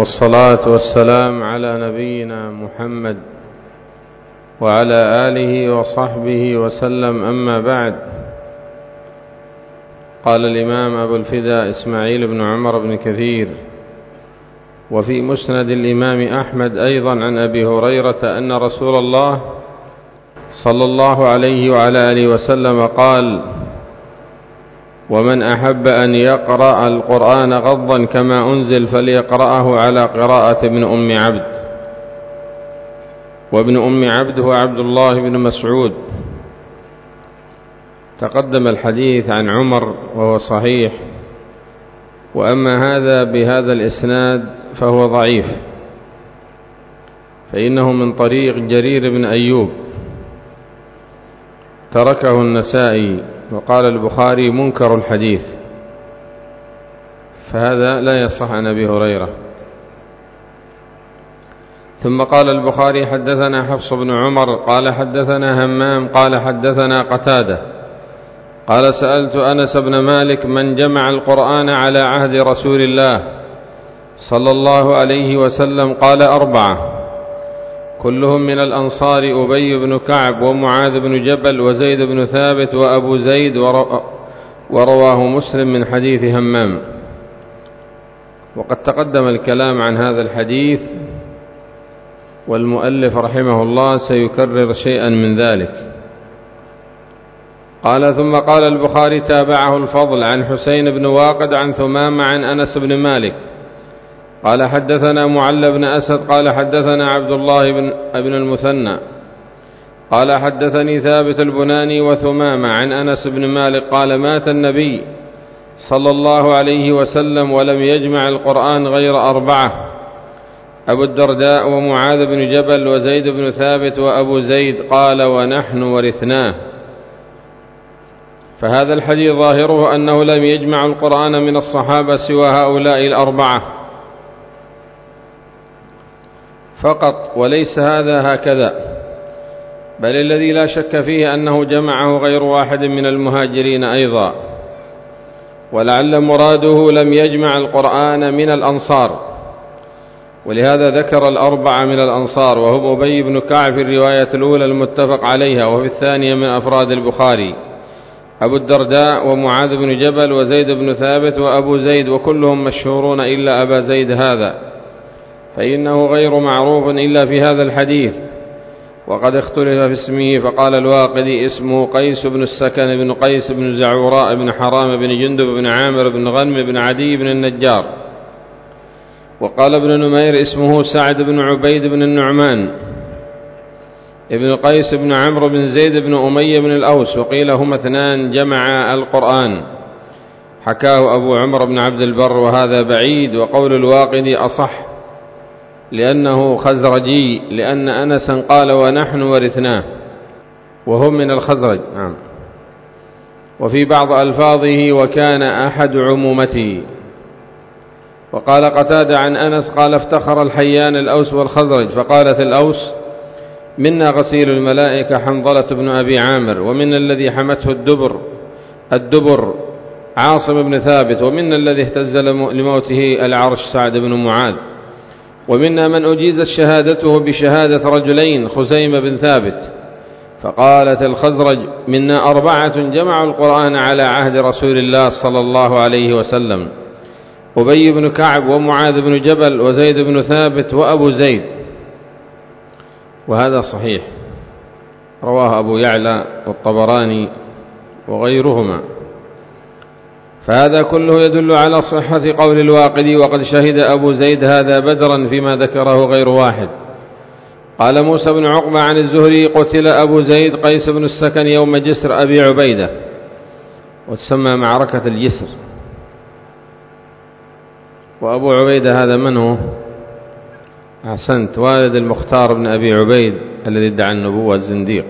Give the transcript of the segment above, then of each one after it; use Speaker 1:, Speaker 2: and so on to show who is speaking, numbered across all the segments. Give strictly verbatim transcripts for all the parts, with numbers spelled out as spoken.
Speaker 1: والصلاة والسلام على نبينا محمد وعلى آله وصحبه وسلم، أما بعد. قال الإمام أبو الفداء إسماعيل بن عمر بن كثير: وفي مسند الإمام أحمد أيضا عن أبي هريرة أن رسول الله صلى الله عليه وعلى آله وسلم قال: ومن أحب أن يقرأ القرآن غضا كما أنزل فليقرأه على قراءة ابن أم عبد. وابن أم عبد هو عبد الله بن مسعود. تقدم الحديث عن عمر وهو صحيح، وأما هذا بهذا الإسناد فهو ضعيف، فإنه من طريق جرير بن أيوب، تركه النسائي، وقال البخاري منكر الحديث، فهذا لا يصح عن أبي هريرة. ثم قال البخاري: حدثنا حفص بن عمر قال حدثنا همام قال حدثنا قتادة قال: سألت أنس بن مالك: من جمع القرآن على عهد رسول الله صلى الله عليه وسلم؟ قال: أربعة، كلهم من الأنصار: أبي بن كعب ومعاذ بن جبل وزيد بن ثابت وأبو زيد، ورواه مسلم من حديث همام. وقد تقدم الكلام عن هذا الحديث، والمؤلف رحمه الله سيكرر شيئا من ذلك. قال: ثم قال البخاري: تابعه الفضل عن حسين بن واقد عن ثمام عن أنس بن مالك قال: حدثنا معل بن أسد قال حدثنا عبد الله بن ابن المثنى قال حدثني ثابت البناني وثمامة عن أنس بن مالك قال: مات النبي صلى الله عليه وسلم ولم يجمع القرآن غير أربعة: أبو الدرداء ومعاذ بن جبل وزيد بن ثابت وأبو زيد. قال: ونحن ورثناه. فهذا الحديث ظاهره أنه لم يجمع القرآن من الصحابة سوى هؤلاء الأربعة فقط، وليس هذا هكذا، بل الذي لا شك فيه أنه جمعه غير واحد من المهاجرين أيضا، ولعل مراده لم يجمع القرآن من الأنصار، ولهذا ذكر الأربعة من الأنصار، وهم أبي بن كعب في الرواية الأولى المتفق عليها، وفي الثانية من أفراد البخاري أبو الدرداء ومعاذ بن جبل وزيد بن ثابت وأبو زيد، وكلهم مشهورون إلا أبا زيد هذا، فإنه غير معروف إلا في هذا الحديث، وقد اختلف في اسمه. فقال الواقدي: اسمه قيس بن السكن بن قيس بن زعوراء بن حرام بن جندب بن عامر بن غنم بن عدي بن النجار. وقال ابن نمير: اسمه سعد بن عبيد بن النعمان ابن قيس بن عمرو بن زيد بن أمية بن الأوس. وقيل هما اثنان جمعا القرآن، حكاه أبو عمر بن عبد البر، وهذا بعيد. وقول الواقدي أصح لأنه خزرجي، لأن أنسا قال: ونحن ورثناه، وهم من الخزرج. نعم. وفي بعض ألفاظه: وكان أحد عمومته. وقال قتادة عن أنس قال: افتخر الحيان الأوس والخزرج، فقالت الأوس: منا غسيل الملائكة حنظلة بن أبي عامر، ومنا الذي حمته الدبر الدبر عاصم بن ثابت، ومنا الذي اهتز لموته العرش سعد بن معاذ، ومنا من أجيزت شهادته بشهادة رجلين خزيمة بن ثابت. فقالت الخزرج: منا أربعة جمعوا القرآن على عهد رسول الله صلى الله عليه وسلم: أبي بن كعب ومعاذ بن جبل وزيد بن ثابت وأبو زيد. وهذا صحيح، رواه أبو يعلى والطبراني وغيرهما. فهذا كله يدل على صحة قول الواقدي. وقد شهد أبو زيد هذا بدرا فيما ذكره غير واحد. قال موسى بن عقبة عن الزهري: قتل أبو زيد قيس بن السكن يوم جسر أبي عبيدة، وتسمى معركة الجسر. وأبو عبيدة هذا من هو؟ أحسنت، والد المختار بن أبي عبيد الذي ادعى النبوة، الزنديق.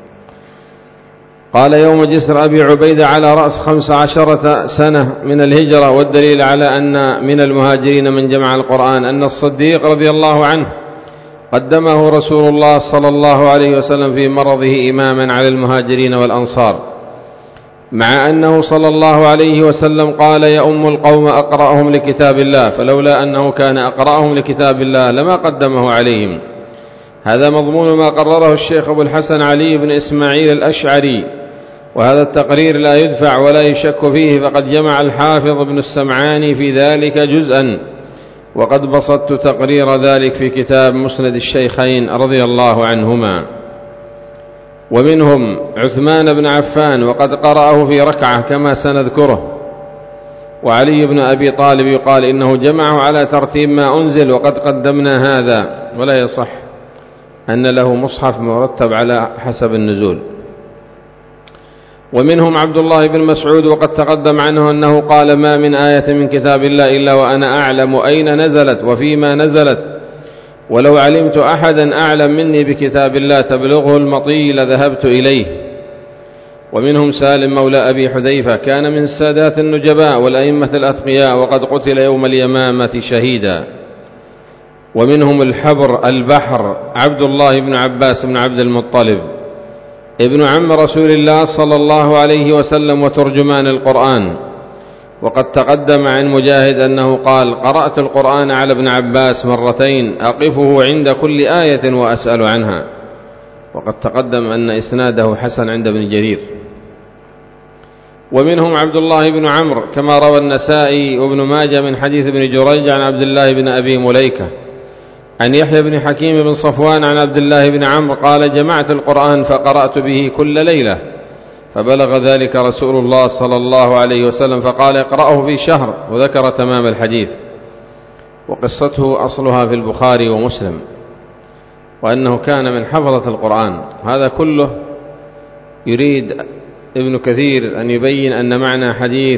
Speaker 1: قال: يوم جسر أبي عبيدة على رأس خمس عشرة سنة من الهجرة. والدليل على أن من المهاجرين من جمع القرآن أن الصديق رضي الله عنه قدمه رسول الله صلى الله عليه وسلم في مرضه إماما على المهاجرين والأنصار، مع أنه صلى الله عليه وسلم قال يؤم القوم أقرأهم لكتاب الله، فلولا أنه كان أقرأهم لكتاب الله لما قدمه عليهم. هذا مضمون ما قرره الشيخ أبو الحسن علي بن إسماعيل الأشعري، وهذا التقرير لا يدفع ولا يشك فيه، فقد جمع الحافظ ابن السمعاني في ذلك جزءا، وقد بسطت تقرير ذلك في كتاب مسند الشيخين رضي الله عنهما. ومنهم عثمان بن عفان وقد قرأه في ركعة كما سنذكره، وعلي بن أبي طالب يقال إنه جمعه على ترتيب ما أنزل، وقد قدمنا هذا، ولا يصح أن له مصحف مرتب على حسب النزول. ومنهم عبد الله بن مسعود وقد تقدم عنه أنه قال ما من آية من كتاب الله إلا وأنا أعلم أين نزلت وفيما نزلت، ولو علمت أحدا أعلم مني بكتاب الله تبلغه المطي لذهبت إليه. ومنهم سالم مولى أبي حذيفة، كان من السادات النجباء والأئمة الأتقياء، وقد قتل يوم اليمامة شهيدا. ومنهم الحبر البحر عبد الله بن عباس بن عبد المطلب ابن عم رسول الله صلى الله عليه وسلم وترجمان القرآن، وقد تقدم عن مجاهد أنه قال قرأت القرآن على ابن عباس مرتين أقفه عند كل آية وأسأل عنها، وقد تقدم أن إسناده حسن عند ابن جرير. ومنهم عبد الله بن عمرو كما روى النسائي وابن ماجه من حديث ابن جريج عن عبد الله بن أبي مليكة عن يحيى بن حكيم بن صفوان عن عبد الله بن عمرو قال جمعت القرآن فقرأت به كل ليلة، فبلغ ذلك رسول الله صلى الله عليه وسلم فقال اقرأه في شهر، وذكر تمام الحديث. وقصته أصلها في البخاري ومسلم، وأنه كان من حفظة القرآن. هذا كله يريد ابن كثير أن يبين أن معنى حديث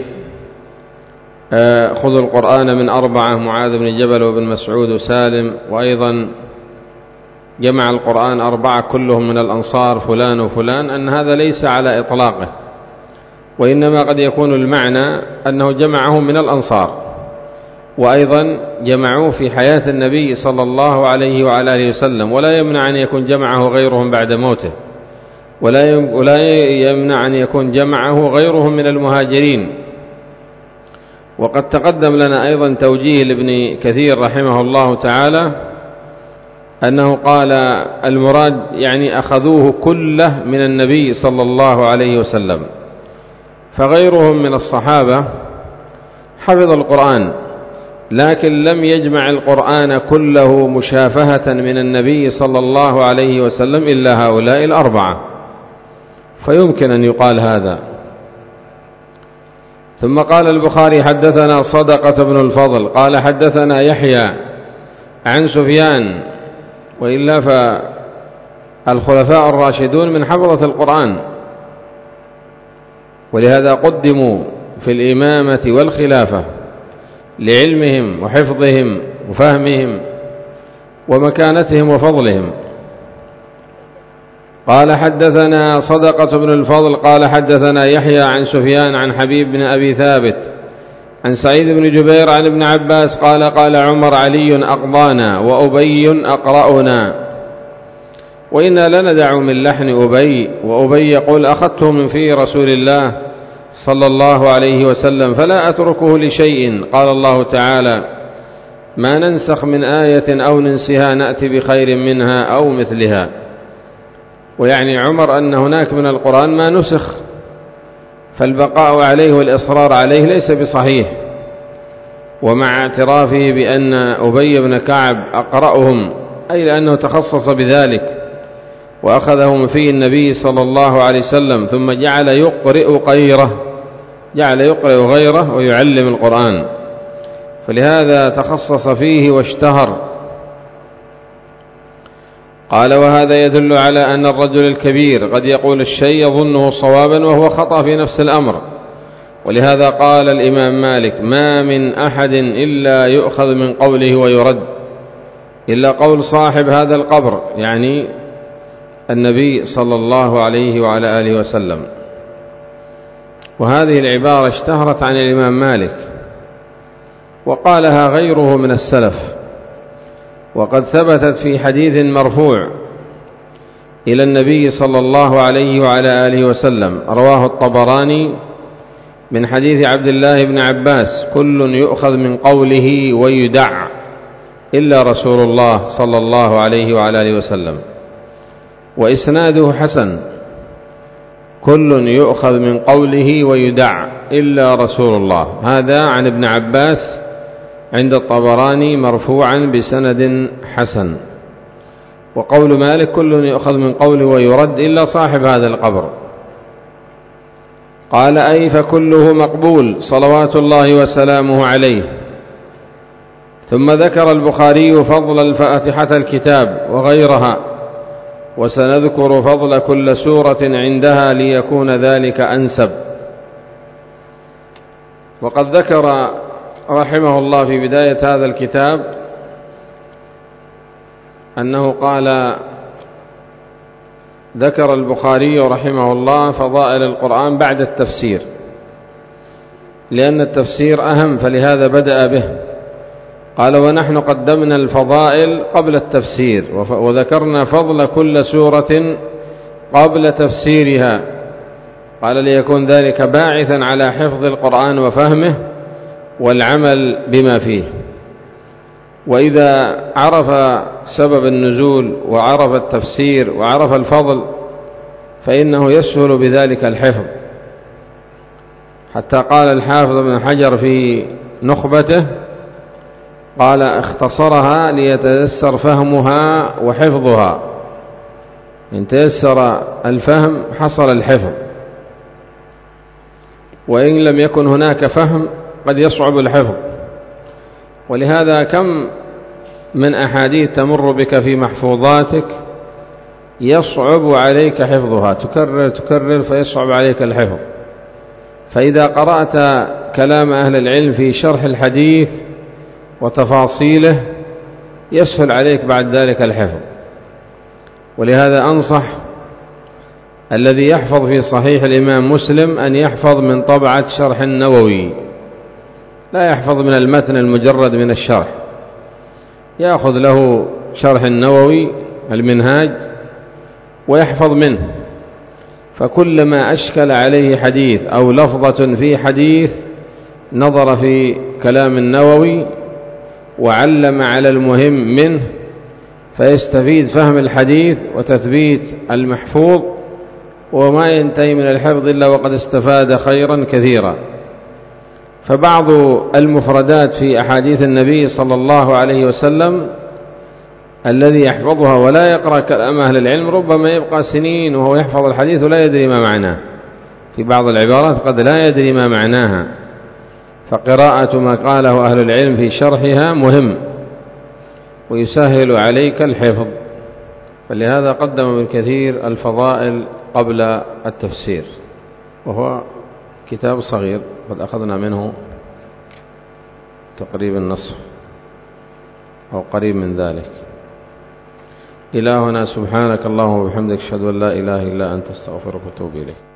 Speaker 1: خذوا القرآن من أربعة، معاذ بن جبل وابن مسعود وسالم، وأيضا جمع القرآن أربعة كلهم من الأنصار فلان وفلان، أن هذا ليس على إطلاقه، وإنما قد يكون المعنى أنه جمعه من الأنصار، وأيضا جمعوه في حياة النبي صلى الله عليه وعلى آله وسلم، ولا يمنع أن يكون جمعه غيرهم بعد موته، ولا يمنع أن يكون جمعه غيرهم من المهاجرين. وقد تقدم لنا أيضا توجيه لابن كثير رحمه الله تعالى أنه قال المراد يعني أخذوه كله من النبي صلى الله عليه وسلم، فغيرهم من الصحابة حفظ القرآن لكن لم يجمع القرآن كله مشافهة من النبي صلى الله عليه وسلم إلا هؤلاء الأربعة، فيمكن أن يقال هذا. ثم قال البخاري حدثنا صدقة بن الفضل قال حدثنا يحيى عن سفيان، وإلا فالخلفاء الراشدون من حفظة القرآن، ولهذا قدموا في الإمامة والخلافة لعلمهم وحفظهم وفهمهم ومكانتهم وفضلهم. قال حدثنا صدقة بن الفضل قال حدثنا يحيى عن سفيان عن حبيب بن أبي ثابت عن سعيد بن جبير عن ابن عباس قال قال عمر علي أقضانا وأبي أقرأنا، وإنا لندع من لحن أبي، وأبي يقول أخذته من في رسول الله صلى الله عليه وسلم فلا أتركه لشيء. قال الله تعالى ما ننسخ من آية أو ننسها نأتي بخير منها أو مثلها، ويعني عمر أن هناك من القرآن ما نسخ، فالبقاء عليه والإصرار عليه ليس بصحيح. ومع اعترافه بأن أبي بن كعب أقرأهم، أي لأنه تخصص بذلك وأخذه من في النبي صلى الله عليه وسلم، ثم جعل يقرئ غيره جعل يقرئ غيره ويعلم القرآن، فلهذا تخصص فيه واشتهر. قال وهذا يدل على أن الرجل الكبير قد يقول الشيء يظنه صوابا وهو خطأ في نفس الأمر، ولهذا قال الإمام مالك ما من أحد إلا يؤخذ من قوله ويرد إلا قول صاحب هذا القبر، يعني النبي صلى الله عليه وعلى آله وسلم. وهذه العبارة اشتهرت عن الإمام مالك وقالها غيره من السلف، وقد ثبتت في حديث مرفوع إلى النبي صلى الله عليه وعلى آله وسلم. رواه الطبراني من حديث عبد الله بن عباس: كل يؤخذ من قوله ويدع إلا رسول الله صلى الله عليه وعلى آله وسلم. وإسناده حسن: كل يؤخذ من قوله ويدع إلا رسول الله. هذا عن ابن عباس عند الطبراني مرفوعا بسند حسن. وقول مالك: كل يؤخذ من قوله ويرد إلا صاحب هذا القبر. قال: أي فكله مقبول صلوات الله وسلامه عليه. ثم ذكر البخاري فضل الفاتحة الكتاب وغيرها، وسنذكر فضل كل سورة عندها ليكون ذلك أنسب. وقد ذكر رحمه الله في بداية هذا الكتاب أنه قال: ذكر البخاري رحمه الله فضائل القرآن بعد التفسير، لأن التفسير أهم، فلهذا بدأ به. قال: ونحن قدمنا الفضائل قبل التفسير، وذكرنا فضل كل سورة قبل تفسيرها. قال: ليكون ذلك باعثا على حفظ القرآن وفهمه والعمل بما فيه. وإذا عرف سبب النزول وعرف التفسير وعرف الفضل فإنه يسهل بذلك الحفظ. حتى قال الحافظ ابن حجر في نخبته، قال: اختصرها ليتيسر فهمها وحفظها. إن تيسر الفهم حصل الحفظ، وإن لم يكن هناك فهم قد يصعب الحفظ. ولهذا كم من أحاديث تمر بك في محفوظاتك يصعب عليك حفظها، تكرر تكرر فيصعب عليك الحفظ. فإذا قرأت كلام أهل العلم في شرح الحديث وتفاصيله يسهل عليك بعد ذلك الحفظ. ولهذا أنصح الذي يحفظ في صحيح الإمام مسلم أن يحفظ من طبعة شرح النووي، لا يحفظ من المتن المجرد من الشرح، يأخذ له شرح النووي المنهاج ويحفظ منه. فكلما أشكل عليه حديث أو لفظة في حديث نظر في كلام النووي وعلم على المهم منه، فيستفيد فهم الحديث وتثبيت المحفوظ، وما ينتهي من الحفظ إلا وقد استفاد خيرا كثيرا. فبعض المفردات في أحاديث النبي صلى الله عليه وسلم الذي يحفظها ولا يقرأ كلام أهل العلم ربما يبقى سنين وهو يحفظ الحديث ولا يدري ما معناه. في بعض العبارات قد لا يدري ما معناها، فقراءة ما قاله أهل العلم في شرحها مهم ويسهل عليك الحفظ. فلهذا قدم ابن كثير الفضائل قبل التفسير، وهو كتاب صغير قد أخذنا منه تقريبا النصف أو قريب من ذلك. إلهنا سبحانك اللهم وبحمدك أشهد أن لا إله إلا أنت استغفرك وأتوب إليك.